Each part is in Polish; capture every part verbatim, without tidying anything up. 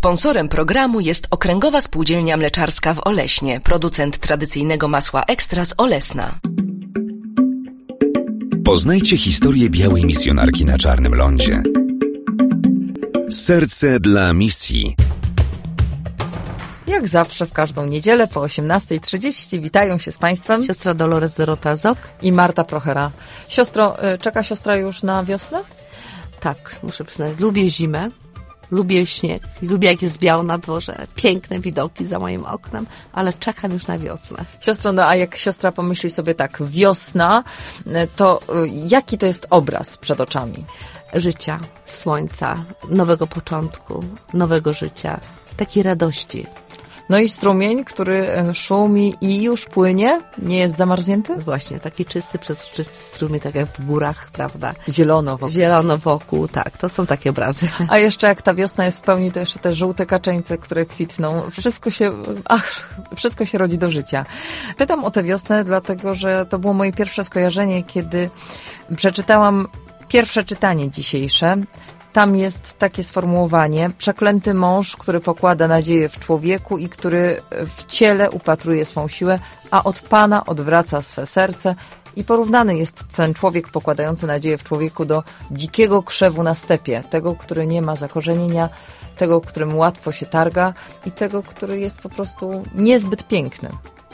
Sponsorem programu jest Okręgowa Spółdzielnia Mleczarska w Oleśnie, producent tradycyjnego masła Ekstra z Olesna. Poznajcie historię białej misjonarki na Czarnym Lądzie. Serce dla misji. Jak zawsze w każdą niedzielę po osiemnasta trzydzieści witają się z Państwem siostra Dolores Dorota-Zok i Marta Prochera. Siostro, czeka siostra już na wiosnę? Tak, muszę przyznać, lubię zimę, lubię śnieg, lubię jak jest biało na dworze, piękne widoki za moim oknem, ale czekam już na wiosnę. Siostro, no a jak siostra pomyśli sobie tak, wiosna, to jaki to jest obraz przed oczami? Życia, słońca, nowego początku, nowego życia, takiej radości. No i strumień, który szumi i już płynie, nie jest zamarznięty? Właśnie, taki czysty, przezroczysty strumień, tak jak w górach, prawda? Zielono wokół. Zielono wokół, tak, to są takie obrazy. A jeszcze jak ta wiosna jest w pełni, to jeszcze te żółte kaczeńce, które kwitną. Wszystko się, ach, wszystko się rodzi do życia. Pytam o tę wiosnę, dlatego że to było moje pierwsze skojarzenie, kiedy przeczytałam pierwsze czytanie dzisiejsze. Tam jest takie sformułowanie: przeklęty mąż, który pokłada nadzieję w człowieku i który w ciele upatruje swą siłę, a od Pana odwraca swe serce. I porównany jest ten człowiek pokładający nadzieję w człowieku do dzikiego krzewu na stepie, tego, który nie ma zakorzenienia, tego, którym łatwo się targa i tego, który jest po prostu niezbyt piękny.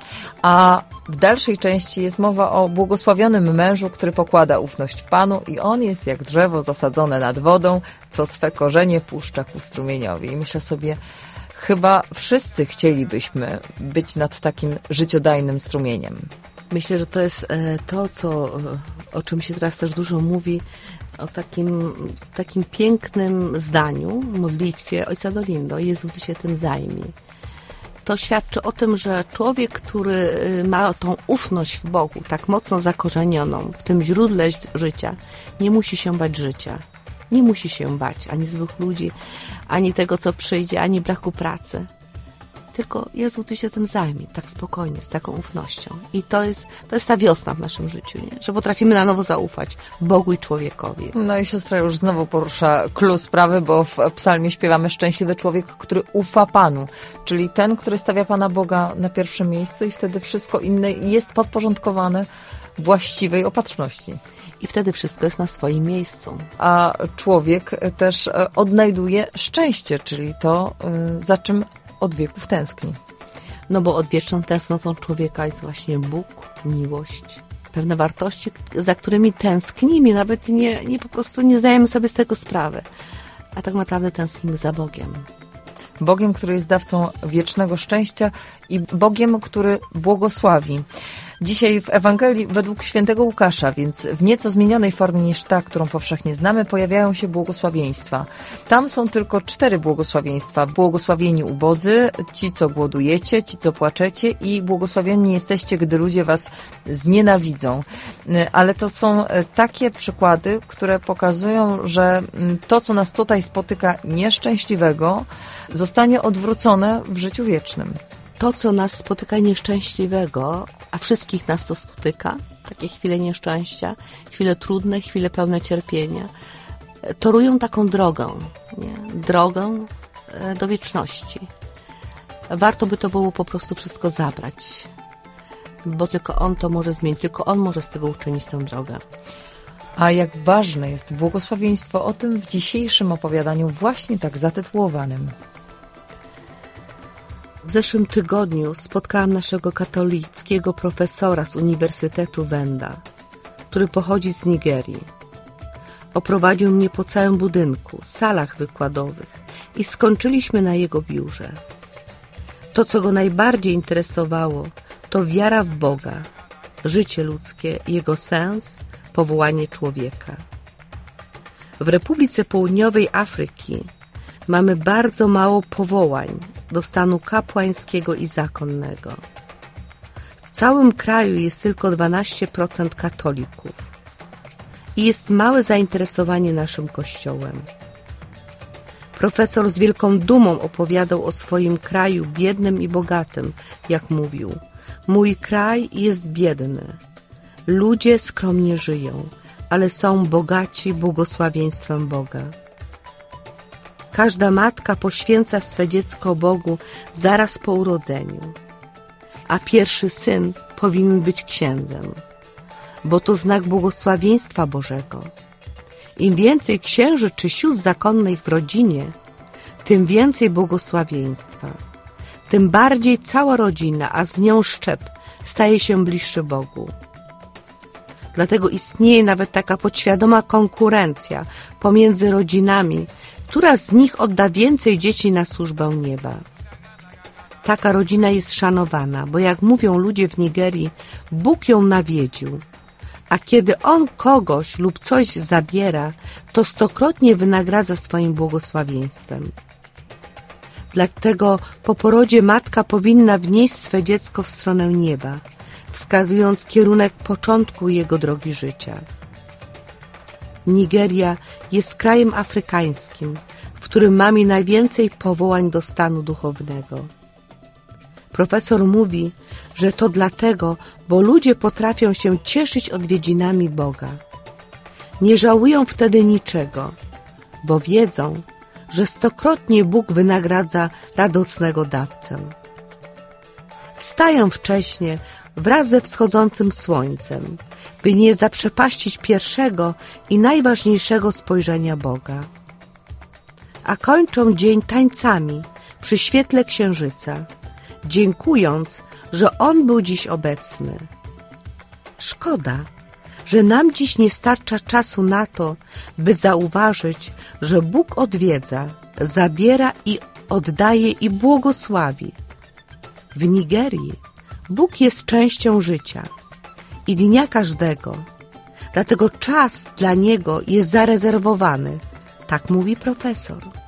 A w dalszej części jest mowa o błogosławionym mężu, który pokłada ufność w Panu i on jest jak drzewo zasadzone nad wodą, co swe korzenie puszcza ku strumieniowi. I myślę sobie, chyba wszyscy chcielibyśmy być nad takim życiodajnym strumieniem. Myślę, że to jest to, co, o czym się teraz też dużo mówi, o takim, takim pięknym zdaniu, modlitwie Ojca Dolindo: Jezu, Ty się tym zajmij. To świadczy o tym, że człowiek, który ma tą ufność w Bogu, tak mocno zakorzenioną w tym źródle życia, nie musi się bać życia. Nie musi się bać ani złych ludzi, ani tego, co przyjdzie, ani braku pracy. Tylko Jezu, Ty się tym zajmij, tak spokojnie, z taką ufnością. I to jest, to jest ta wiosna w naszym życiu, nie? Że potrafimy na nowo zaufać Bogu i człowiekowi. No i siostra już znowu porusza clue sprawy, bo w psalmie śpiewamy: szczęśliwy człowiek, który ufa Panu, czyli ten, który stawia Pana Boga na pierwszym miejscu i wtedy wszystko inne jest podporządkowane właściwej opatrzności. I wtedy wszystko jest na swoim miejscu. A człowiek też odnajduje szczęście, czyli to, za czym od wieków tęskni. No bo odwieczną tęsknotą człowieka jest właśnie Bóg, miłość, pewne wartości, za którymi tęsknimy, nawet nie, nie po prostu nie zdajemy sobie z tego sprawy, a tak naprawdę tęsknimy za Bogiem. Bogiem, który jest dawcą wiecznego szczęścia i Bogiem, który błogosławi. Dzisiaj w Ewangelii według świętego Łukasza, więc w nieco zmienionej formie niż ta, którą powszechnie znamy, pojawiają się błogosławieństwa. Tam są tylko cztery błogosławieństwa. Błogosławieni ubodzy, ci, co głodujecie, ci, co płaczecie i błogosławieni jesteście, gdy ludzie was znienawidzą. Ale to są takie przykłady, które pokazują, że to, co nas tutaj spotyka nieszczęśliwego, zostanie odwrócone w życiu wiecznym. To, co nas spotyka nieszczęśliwego, a wszystkich nas to spotyka, takie chwile nieszczęścia, chwile trudne, chwile pełne cierpienia, torują taką drogę, nie? Drogę do wieczności. Warto by to było po prostu wszystko zabrać, bo tylko On to może zmienić, tylko On może z tego uczynić tę drogę. A jak ważne jest błogosławieństwo, o tym w dzisiejszym opowiadaniu właśnie tak zatytułowanym. W zeszłym tygodniu spotkałam naszego katolickiego profesora z Uniwersytetu Venda, który pochodzi z Nigerii. Oprowadził mnie po całym budynku, salach wykładowych i skończyliśmy na jego biurze. To, co go najbardziej interesowało, to wiara w Boga, życie ludzkie, jego sens, powołanie człowieka. W Republice Południowej Afryki mamy bardzo mało powołań do stanu kapłańskiego i zakonnego. W całym kraju jest tylko dwanaście procent katolików i jest małe zainteresowanie naszym kościołem. Profesor z wielką dumą opowiadał o swoim kraju biednym i bogatym, jak mówił: mój kraj jest biedny, ludzie skromnie żyją, ale są bogaci błogosławieństwem Boga. Każda matka poświęca swe dziecko Bogu zaraz po urodzeniu, a pierwszy syn powinien być księdzem, bo to znak błogosławieństwa Bożego. Im więcej księży czy sióstr zakonnych w rodzinie, tym więcej błogosławieństwa. Tym bardziej cała rodzina, a z nią szczep, staje się bliższy Bogu. Dlatego istnieje nawet taka podświadoma konkurencja pomiędzy rodzinami, która z nich odda więcej dzieci na służbę nieba. Taka rodzina jest szanowana, bo jak mówią ludzie w Nigerii, Bóg ją nawiedził, a kiedy On kogoś lub coś zabiera, to stokrotnie wynagradza swoim błogosławieństwem. Dlatego po porodzie matka powinna wnieść swe dziecko w stronę nieba, wskazując kierunek początku jego drogi życia. Nigeria jest krajem afrykańskim, w którym mamy najwięcej powołań do stanu duchownego. Profesor mówi, że to dlatego, bo ludzie potrafią się cieszyć odwiedzinami Boga. Nie żałują wtedy niczego, bo wiedzą, że stokrotnie Bóg wynagradza radosnego dawcę. Wstają wcześnie wraz ze wschodzącym słońcem, by nie zaprzepaścić pierwszego i najważniejszego spojrzenia Boga. A kończą dzień tańcami przy świetle księżyca, dziękując, że On był dziś obecny. Szkoda, że nam dziś nie starcza czasu na to, by zauważyć, że Bóg odwiedza, zabiera i oddaje i błogosławi. W Nigerii Bóg jest częścią życia i dnia każdego, dlatego czas dla Niego jest zarezerwowany, tak mówi profesor.